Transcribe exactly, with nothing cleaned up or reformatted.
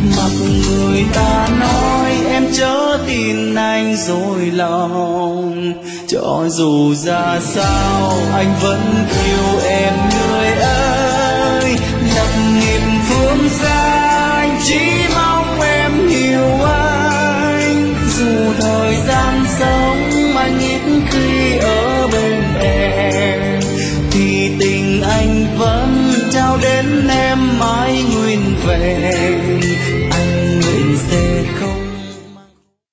mặc người ta nói em chớ tin anh dối lòng, cho dù ra sao anh vẫn yêu em người